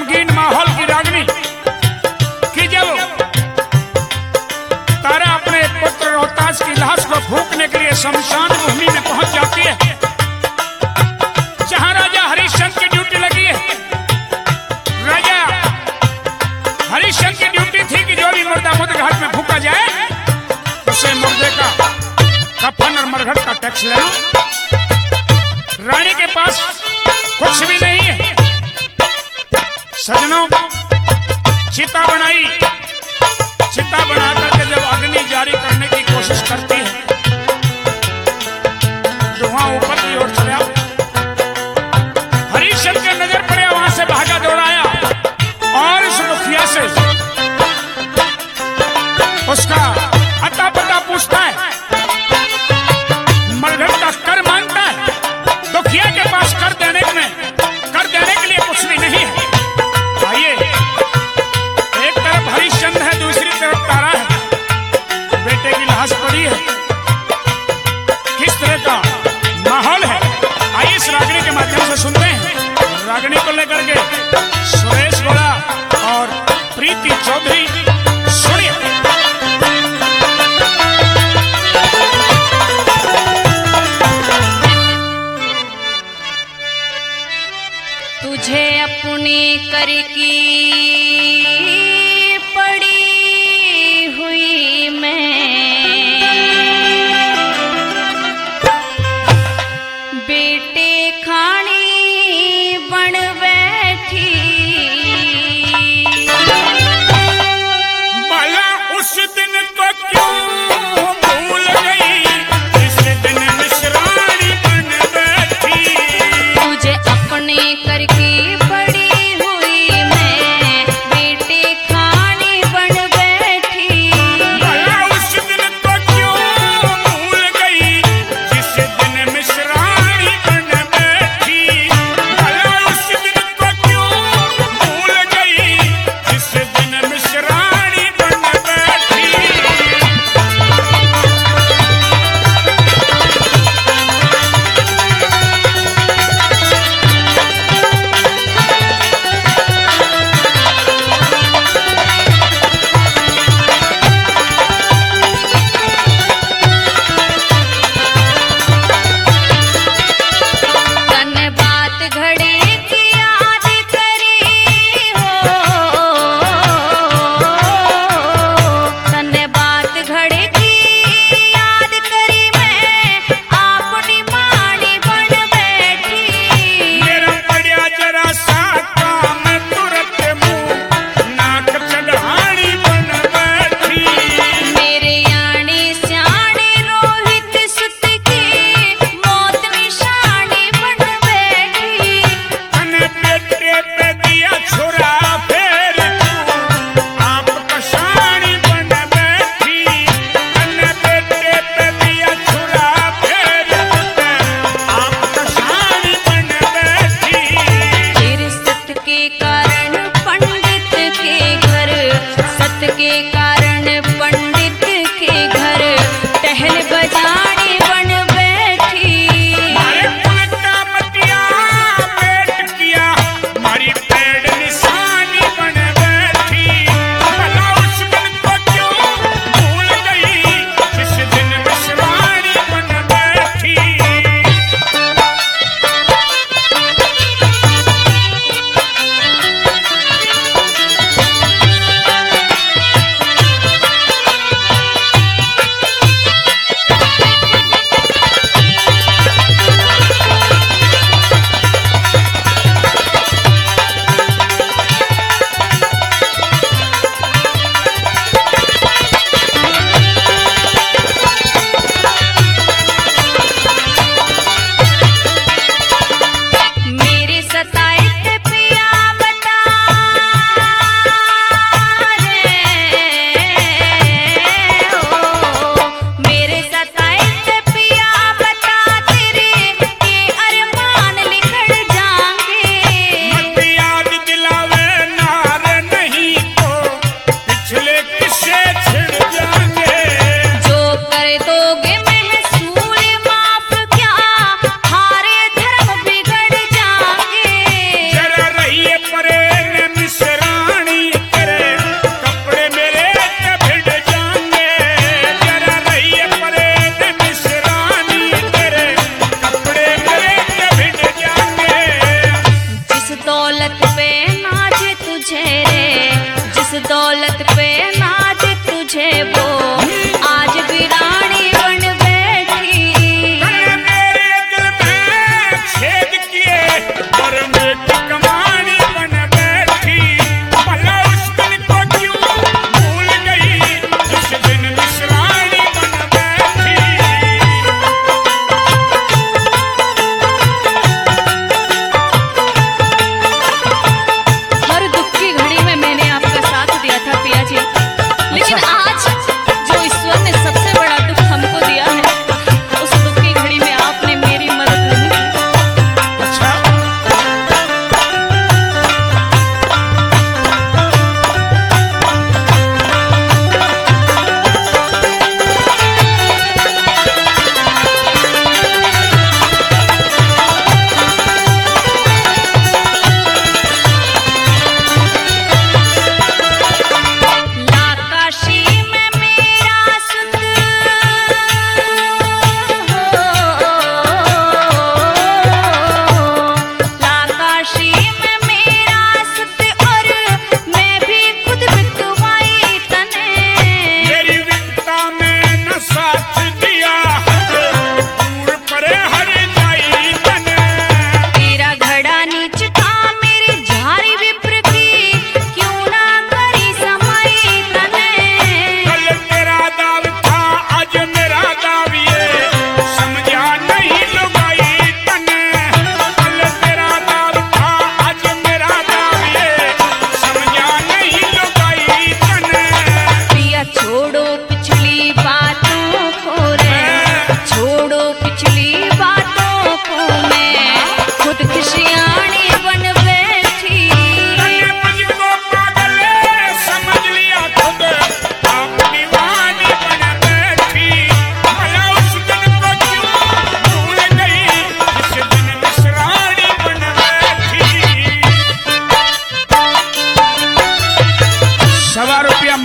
गमगीन माहौल की रागनी कि जब तारा अपने पुत्र रोहतास की लाश को फूंकने के लिए शमशान भूमि में पहुंच जाती है, जहां राजा हरिश्चंद्र की ड्यूटी लगी है। राजा हरिश्चंद्र की ड्यूटी थी कि जो भी मुर्दा मुद घाट में फूंका जाए उसे मुर्दे का कफन और मरघट का टैक्स लेना। रानी के पास कुछ भी नहीं है। सजनों, चिता बनाई, चिता बना करके जब अग्नि जारी करने की कोशिश करती है, धुआं ऊपर की ओर चला। हरिश्चंद्र के नजर पड़े, वहां से भागा दौड़ाया और उस मुखिया से उसका अता पता पूछता है, मरघट का कर मांगता है। दुखिया के पास कर देने के लिए कुछ भी नहीं है। आइए, एक तरफ हरिश्चंद्र है, दूसरी तरफ तारा है, बेटे की लाश पड़ी है। किस तरह का माहौल है, आइए इस रागनी के माध्यम से सुनते हैं। रागनी को लेकर के सुरेश गोड़ा और प्रीति चौधरी, सुनिए। तुझे अपने कर की पड़ी हुई मैं, बेटे खानी बन बैठी। भला उस दिन को क्यों भूल गई, इस दिन मिश्राणी बन बैठी। तुझे अपने कर की पड़ी हुई मैं,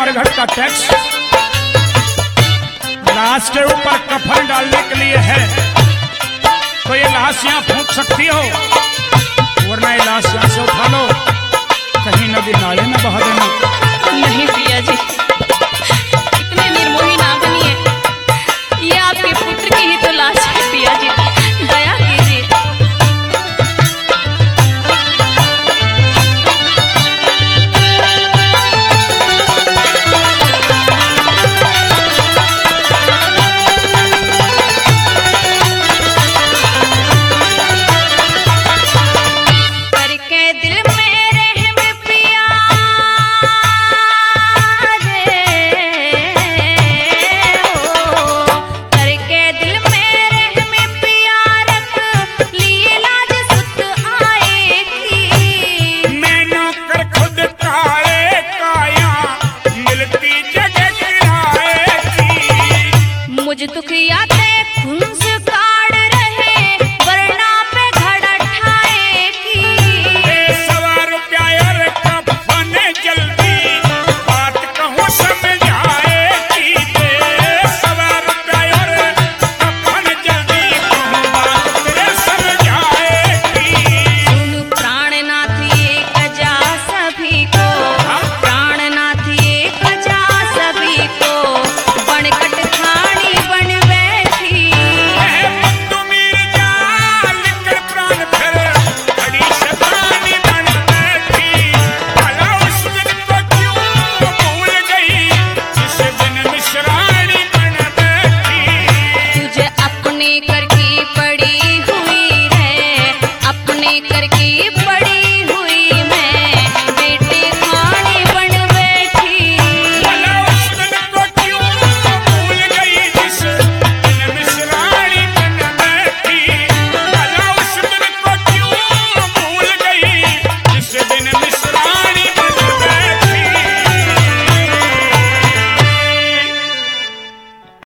मरघट का टैक्स लाश के ऊपर कफन डालने के लिए है, तो ये लाश यहाँ फूंक सकती हो, वरना ये लाश यहाँ से उठा लो, कहीं नदी नाले में बहा देना। नहीं